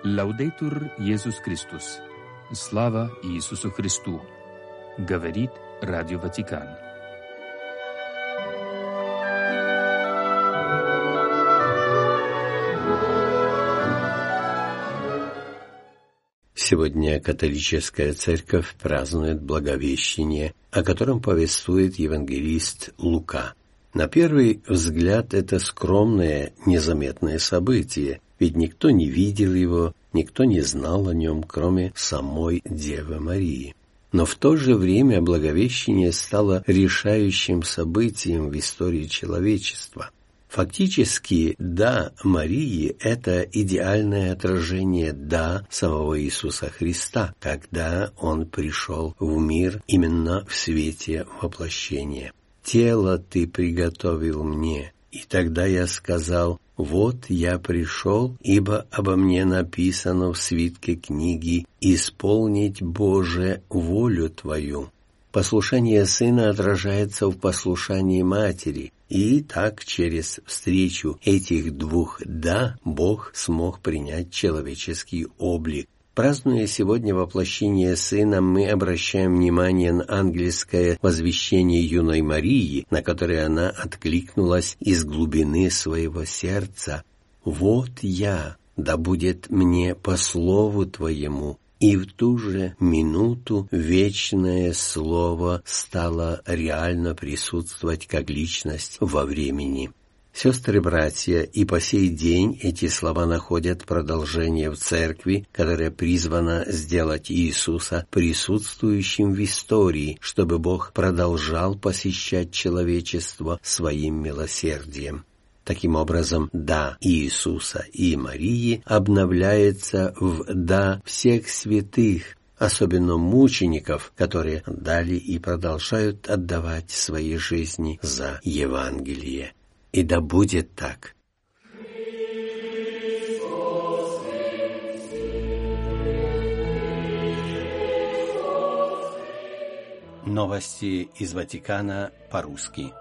Лаудейтур Иисус Христос. Слава Иисусу Христу. Говорит Радио Ватикан. Сегодня католическая церковь празднует Благовещение, о котором повествует евангелист Лука. На первый взгляд это скромное, незаметное событие, ведь никто не видел его, никто не знал о нем, кроме самой Девы Марии. Но в то же время Благовещение стало решающим событием в истории человечества. Фактически, «да» Марии – это идеальное отражение «да» самого Иисуса Христа, когда Он пришел в мир именно в свете воплощения. «Тело Ты приготовил мне, и тогда я сказал, вот я пришел, ибо обо мне написано в свитке книги «Исполнить, Боже, волю Твою». Послушание Сына отражается в послушании Матери, и так через встречу этих двух «да» Бог смог принять человеческий облик. Празднуя сегодня воплощение Сына, мы обращаем внимание на ангельское возвещение юной Марии, на которое она откликнулась из глубины своего сердца. «Вот я, да будет мне по слову Твоему». И в ту же минуту вечное Слово стало реально присутствовать как личность во времени. Сестры-братья, и по сей день эти слова находят продолжение в Церкви, которая призвана сделать Иисуса присутствующим в истории, чтобы Бог продолжал посещать человечество своим милосердием. Таким образом, «да» Иисуса и Марии обновляется в «да» всех святых, особенно мучеников, которые дали и продолжают отдавать свои жизни за Евангелие. И да будет так. Новости из Ватикана по-русски.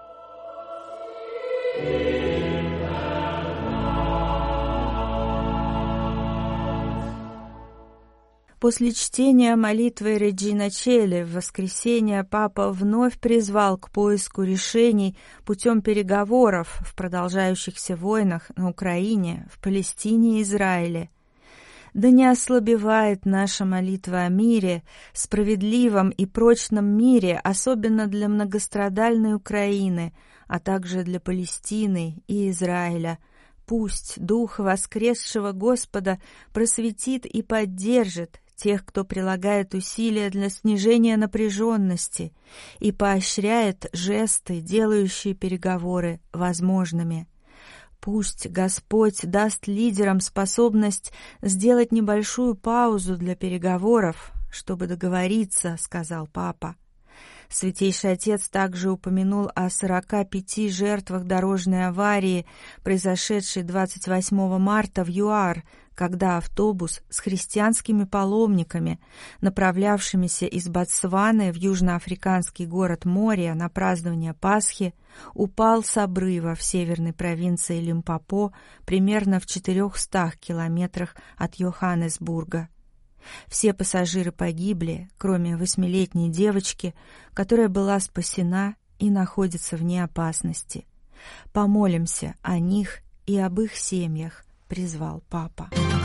После чтения молитвы Реджина Чели в воскресенье Папа вновь призвал к поиску решений путем переговоров в продолжающихся войнах на Украине, в Палестине и Израиле. Да не ослабевает наша молитва о мире, справедливом и прочном мире, особенно для многострадальной Украины, а также для Палестины и Израиля. Пусть Дух воскресшего Господа просветит и поддержит тех, кто прилагает усилия для снижения напряженности и поощряет жесты, делающие переговоры возможными. Пусть Господь даст лидерам способность сделать небольшую паузу для переговоров, чтобы договориться, сказал Папа. Святейший Отец также упомянул о 45 жертвах дорожной аварии, произошедшей 28 марта в ЮАР, когда автобус с христианскими паломниками, направлявшимися из Ботсваны в южноафриканский город Мория на празднование Пасхи, упал с обрыва в северной провинции Лимпопо примерно в 400 километрах от Йоханнесбурга. Все пассажиры погибли, кроме 8-летней девочки, которая была спасена и находится вне опасности. Помолимся о них и об их семьях, призвал Папа.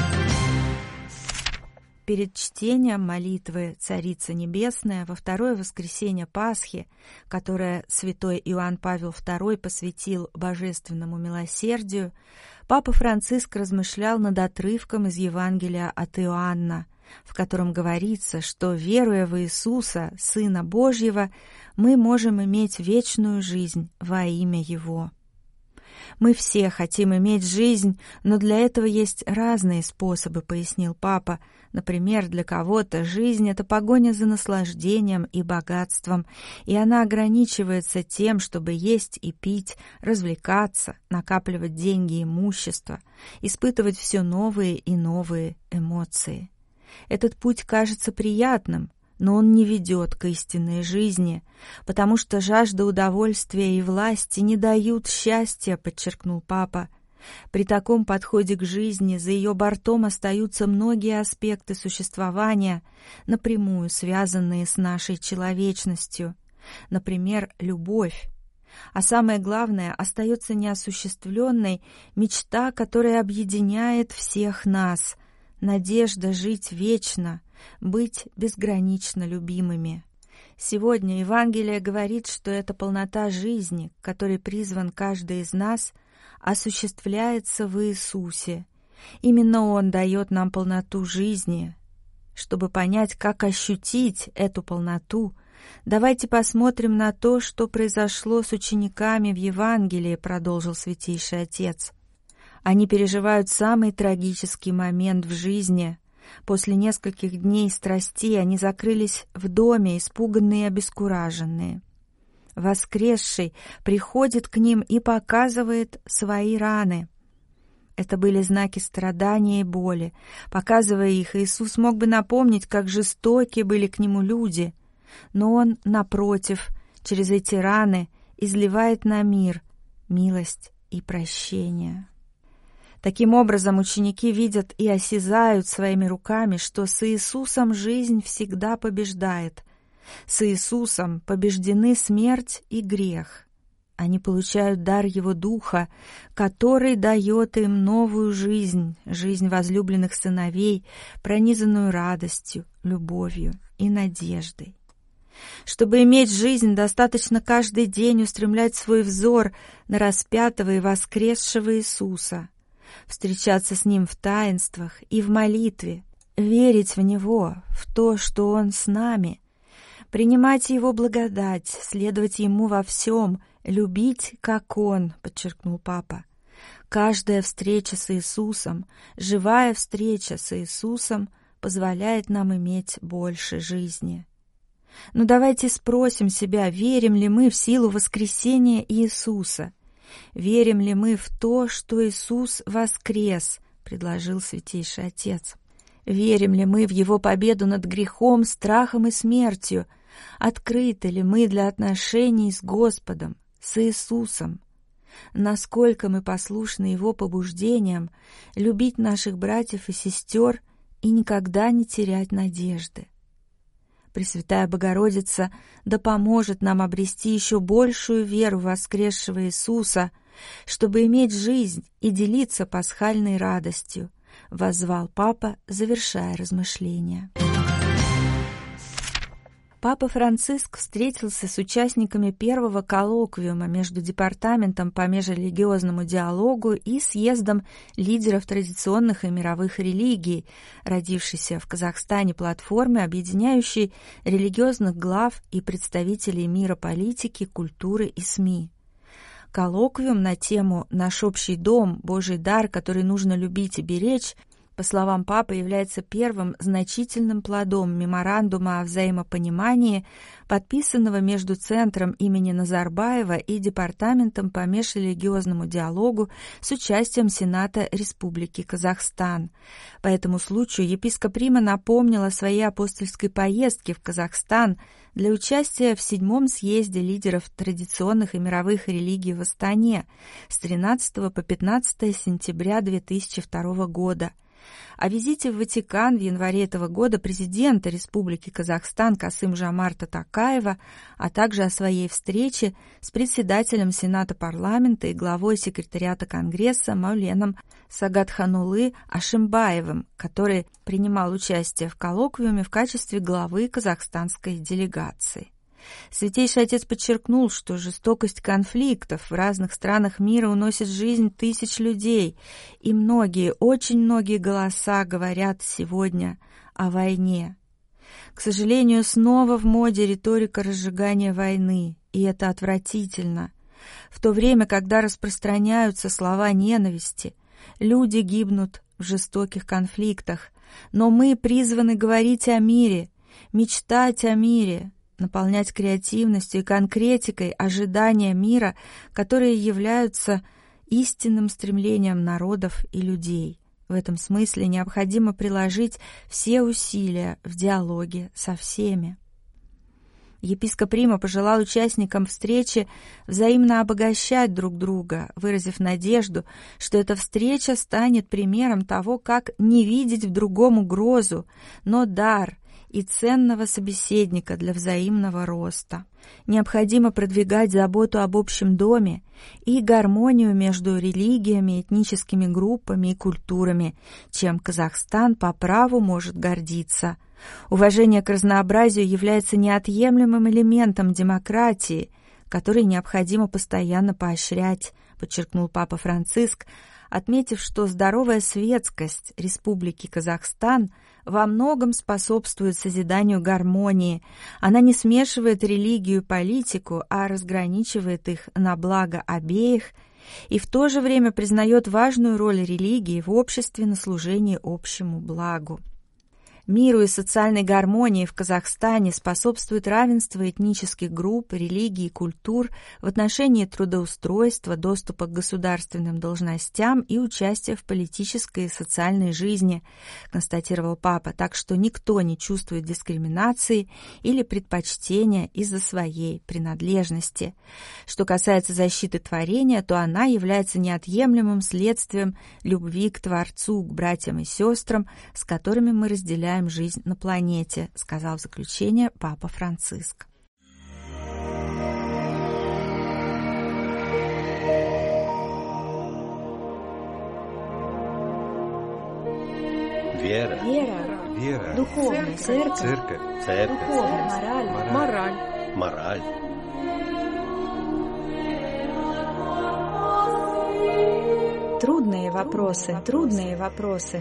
Перед чтением молитвы «Царица Небесная» во второе воскресенье Пасхи, которое святой Иоанн Павел II посвятил божественному милосердию, Папа Франциск размышлял над отрывком из Евангелия от Иоанна, в котором говорится, что, веруя в Иисуса, Сына Божьего, мы можем иметь вечную жизнь во имя Его. Мы все хотим иметь жизнь, но для этого есть разные способы, пояснил Папа. Например, для кого-то жизнь — это погоня за наслаждением и богатством, и она ограничивается тем, чтобы есть и пить, развлекаться, накапливать деньги и имущество, испытывать все новые и новые эмоции. Этот путь кажется приятным, но он не ведет к истинной жизни, потому что жажда удовольствия и власти не дают счастья, подчеркнул Папа. При таком подходе к жизни за ее бортом остаются многие аспекты существования, напрямую связанные с нашей человечностью, например, любовь. А самое главное, остается неосуществленной мечта, которая объединяет всех нас, надежда жить вечно, быть безгранично любимыми. Сегодня Евангелие говорит, что эта полнота жизни, к которой призван каждый из нас, осуществляется в Иисусе. Именно Он дает нам полноту жизни. Чтобы понять, как ощутить эту полноту, давайте посмотрим на то, что произошло с учениками в Евангелии, продолжил Святейший Отец. Они переживают самый трагический момент в жизни. После нескольких дней страстей они закрылись в доме, испуганные и обескураженные. Воскресший приходит к ним и показывает свои раны. Это были знаки страдания и боли. Показывая их, Иисус мог бы напомнить, как жестоки были к Нему люди. Но Он, напротив, через эти раны изливает на мир милость и прощение. Таким образом, ученики видят и осязают своими руками, что с Иисусом жизнь всегда побеждает. С Иисусом побеждены смерть и грех. Они получают дар Его Духа, который дает им новую жизнь, жизнь возлюбленных сыновей, пронизанную радостью, любовью и надеждой. Чтобы иметь жизнь, достаточно каждый день устремлять свой взор на распятого и воскресшего Иисуса, встречаться с Ним в таинствах и в молитве, верить в Него, в то, что Он с нами, принимать Его благодать, следовать Ему во всем, любить, как Он, подчеркнул Папа. Каждая встреча с Иисусом, живая встреча с Иисусом, позволяет нам иметь больше жизни. Но давайте спросим себя, верим ли мы в силу воскресения Иисуса? Верим ли мы в то, что Иисус воскрес, предложил Святейший Отец? Верим ли мы в Его победу над грехом, страхом и смертью? Открыты ли мы для отношений с Господом, с Иисусом? Насколько мы послушны Его побуждениям любить наших братьев и сестер и никогда не терять надежды? Пресвятая Богородица да поможет нам обрести еще большую веру в воскресшего Иисуса, чтобы иметь жизнь и делиться пасхальной радостью, воззвал Папа, завершая размышления. Папа Франциск встретился с участниками первого коллоквиума между Департаментом по межрелигиозному диалогу и съездом лидеров традиционных и мировых религий, родившейся в Казахстане платформе, объединяющей религиозных глав и представителей мира политики, культуры и СМИ. Коллоквиум на тему «Наш общий дом. Божий дар, который нужно любить и беречь», по словам Папы, является первым значительным плодом меморандума о взаимопонимании, подписанного между Центром имени Назарбаева и Департаментом по межрелигиозному диалогу с участием Сената Республики Казахстан. По этому случаю епископ Рима напомнил о своей апостольской поездке в Казахстан для участия в 7-м съезде лидеров традиционных и мировых религий в Астане с 13 по 15 сентября 2002 года. О визите в Ватикан в январе этого года президента Республики Казахстан Касым-Жомарта Токаева, а также о своей встрече с председателем Сената парламента и главой секретариата Конгресса Мауленом Сагатханулы Ашимбаевым, который принимал участие в коллоквиуме в качестве главы казахстанской делегации. Святейший Отец подчеркнул, что жестокость конфликтов в разных странах мира уносит жизнь тысяч людей, и многие, очень многие голоса говорят сегодня о войне. К сожалению, снова в моде риторика разжигания войны, и это отвратительно. В то время, когда распространяются слова ненависти, люди гибнут в жестоких конфликтах, но мы призваны говорить о мире, мечтать о мире, наполнять креативностью и конкретикой ожидания мира, которые являются истинным стремлением народов и людей. В этом смысле необходимо приложить все усилия в диалоге со всеми. Епископ Рима пожелал участникам встречи взаимно обогащать друг друга, выразив надежду, что эта встреча станет примером того, как не видеть в другом угрозу, но дар и ценного собеседника для взаимного роста. Необходимо продвигать заботу об общем доме и гармонию между религиями, этническими группами и культурами, чем Казахстан по праву может гордиться. Уважение к разнообразию является неотъемлемым элементом демократии, который необходимо постоянно поощрять, подчеркнул Папа Франциск, отметив, что здоровая светскость Республики Казахстан во многом способствует созиданию гармонии. Она не смешивает религию и политику, а разграничивает их на благо обеих и в то же время признает важную роль религии в обществе на служении общему благу. Миру и социальной гармонии в Казахстане способствует равенство этнических групп, религий и культур в отношении трудоустройства, доступа к государственным должностям и участия в политической и социальной жизни, констатировал Папа, так что никто не чувствует дискриминации или предпочтения из-за своей принадлежности. Что касается защиты творения, то она является неотъемлемым следствием любви к Творцу, к братьям и сестрам, с которыми мы разделяем жизнь на планете, сказал в заключение Папа Франциск. Вера. Духовная церковь. Духовная Мораль. Трудные вопросы.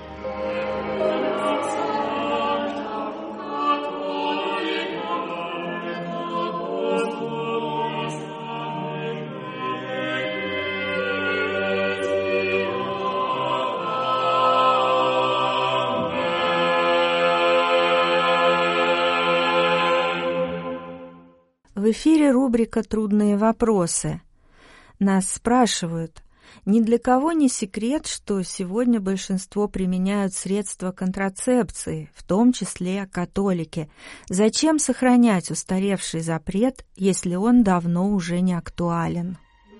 В эфире рубрика «Трудные вопросы». Нас спрашивают, ни для кого не секрет, что сегодня большинство применяют средства контрацепции, в том числе католики. Зачем сохранять устаревший запрет, если он давно уже не актуален?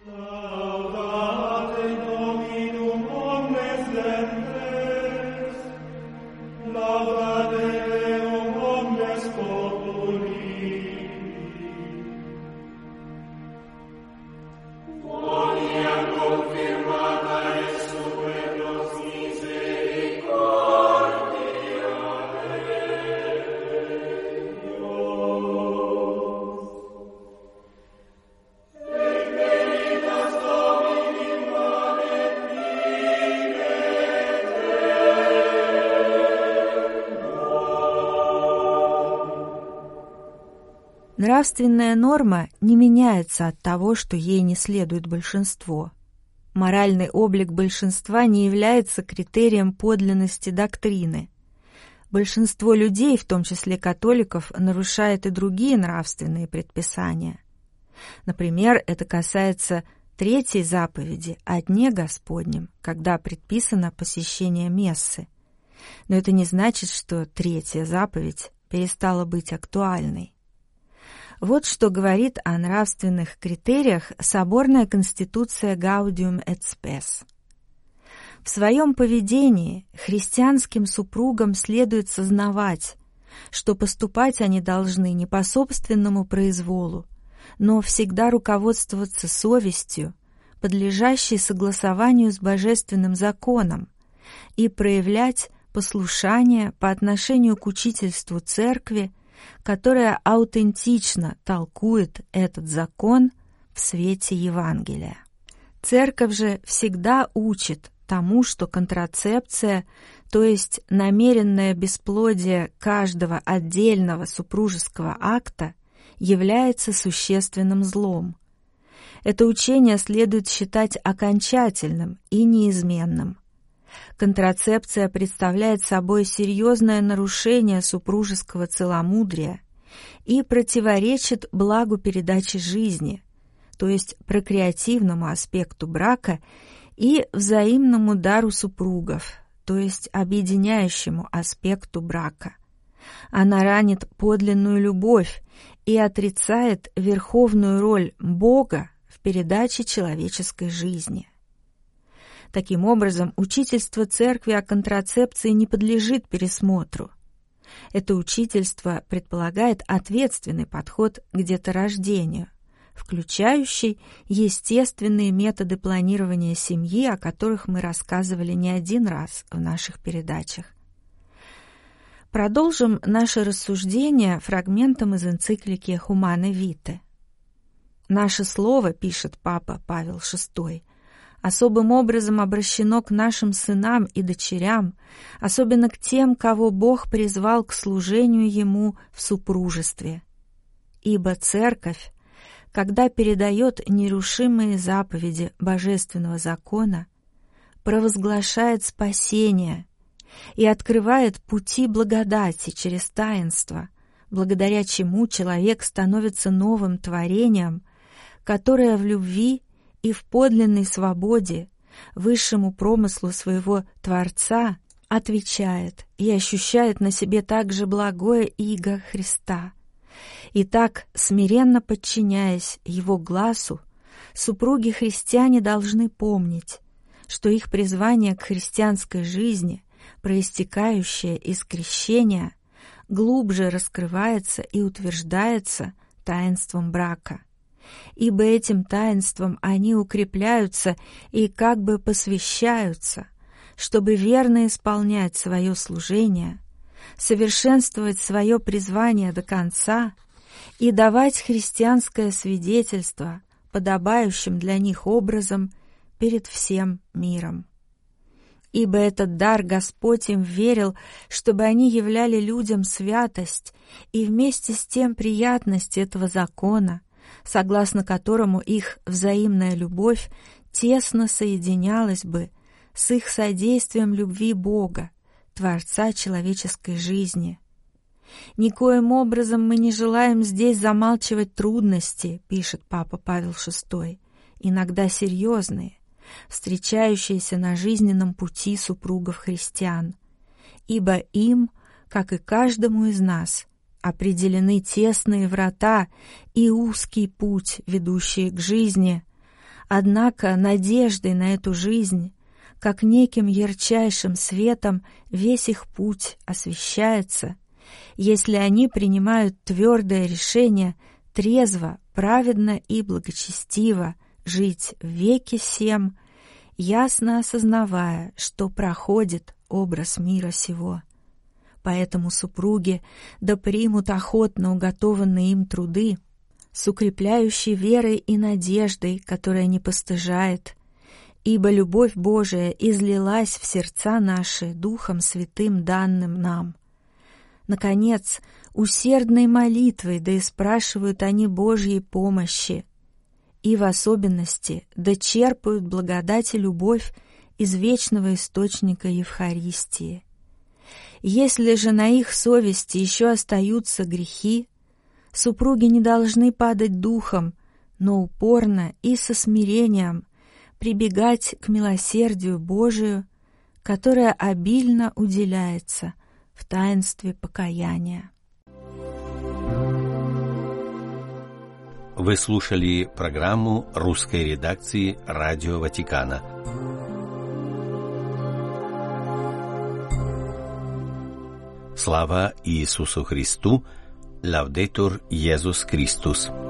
Нравственная норма не меняется от того, что ей не следует большинство. Моральный облик большинства не является критерием подлинности доктрины. Большинство людей, в том числе католиков, нарушает и другие нравственные предписания. Например, это касается третьей заповеди о Дне Господнем, когда предписано посещение мессы. Но это не значит, что третья заповедь перестала быть актуальной. Вот что говорит о нравственных критериях соборная конституция Gaudium et Spes. В своем поведении христианским супругам следует сознавать, что поступать они должны не по собственному произволу, но всегда руководствоваться совестью, подлежащей согласованию с божественным законом, и проявлять послушание по отношению к учительству Церкви, которая аутентично толкует этот закон в свете Евангелия. Церковь же всегда учит тому, что контрацепция, то есть намеренное бесплодие каждого отдельного супружеского акта, является существенным злом. Это учение следует считать окончательным и неизменным. Контрацепция представляет собой серьезное нарушение супружеского целомудрия и противоречит благу передачи жизни, то есть прокреативному аспекту брака и взаимному дару супругов, то есть объединяющему аспекту брака. Она ранит подлинную любовь и отрицает верховную роль Бога в передаче человеческой жизни. Таким образом, учительство Церкви о контрацепции не подлежит пересмотру. Это учительство предполагает ответственный подход к деторождению, включающий естественные методы планирования семьи, о которых мы рассказывали не один раз в наших передачах. Продолжим наше рассуждение фрагментом из энциклики «Humanae Vitae». «Наше слово, — пишет Папа Павел VI, — особым образом обращено к нашим сынам и дочерям, особенно к тем, кого Бог призвал к служению Ему в супружестве. Ибо Церковь, когда передает нерушимые заповеди божественного закона, провозглашает спасение и открывает пути благодати через таинство, благодаря чему человек становится новым творением, которое в любви и в подлинной свободе высшему промыслу своего Творца отвечает и ощущает на себе также благое иго Христа. И так, смиренно подчиняясь Его гласу, супруги-христиане должны помнить, что их призвание к христианской жизни, проистекающее из крещения, глубже раскрывается и утверждается таинством брака. Ибо этим таинством они укрепляются и как бы посвящаются, чтобы верно исполнять свое служение, совершенствовать свое призвание до конца и давать христианское свидетельство подобающим для них образом перед всем миром. Ибо этот дар Господь им верил, чтобы они являли людям святость и вместе с тем приятность этого закона, согласно которому их взаимная любовь тесно соединялась бы с их содействием любви Бога, Творца человеческой жизни. «Никоим образом мы не желаем здесь замалчивать трудности, — пишет Папа Павел VI, — иногда серьезные, встречающиеся на жизненном пути супругов-христиан, ибо им, как и каждому из нас, определены тесные врата и узкий путь, ведущий к жизни. Однако надеждой на эту жизнь, как неким ярчайшим светом, весь их путь освещается, если они принимают твердое решение трезво, праведно и благочестиво жить в веке сем, ясно осознавая, что проходит образ мира сего. Поэтому супруги да примут охотно уготованные им труды, с укрепляющей верой и надеждой, которая не постыжает, ибо любовь Божия излилась в сердца наши Духом Святым, данным нам. Наконец, усердной молитвой да испрашивают они Божьей помощи, и в особенности да черпают благодать и любовь из вечного источника Евхаристии. Если же на их совести еще остаются грехи, супруги не должны падать духом, но упорно и со смирением прибегать к милосердию Божию, которое обильно уделяется в таинстве покаяния. Вы слушали программу русской редакции Радио Ватикана. Слава Иисусу Христу! Лаудетур Иисус Христос!